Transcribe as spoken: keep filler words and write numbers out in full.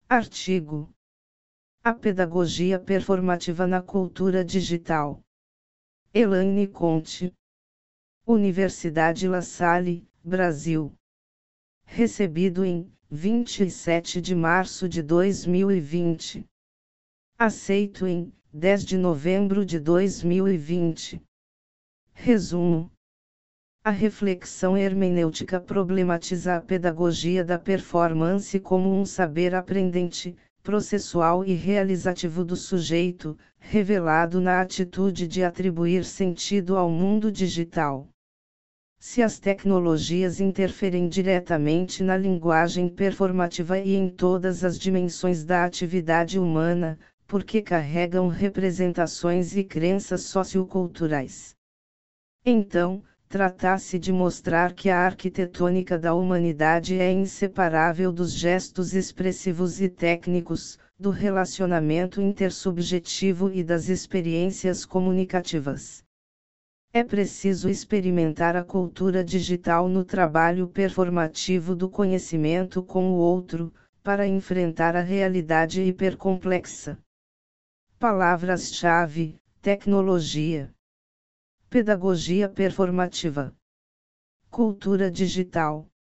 Artigo: A pedagogia performativa na cultura digital. Elaine Conte. Universidade La Salle, Brasil. Recebido em vinte e sete de março de dois mil e vinte. Aceito em dez de novembro de dois mil e vinte. Resumo: a reflexão hermenêutica problematiza a pedagogia da performance como um saber aprendente, processual e realizativo do sujeito, revelado na atitude de atribuir sentido ao mundo digital. Se as tecnologias interferem diretamente na linguagem performativa e em todas as dimensões da atividade humana, porque carregam representações e crenças socioculturais. Então, trata-se de mostrar que a arquitetônica da humanidade é inseparável dos gestos expressivos e técnicos, do relacionamento intersubjetivo e das experiências comunicativas. É preciso experimentar a cultura digital no trabalho performativo do conhecimento com o outro, para enfrentar a realidade hipercomplexa. Palavras-chave: tecnologia, pedagogia performativa, cultura digital.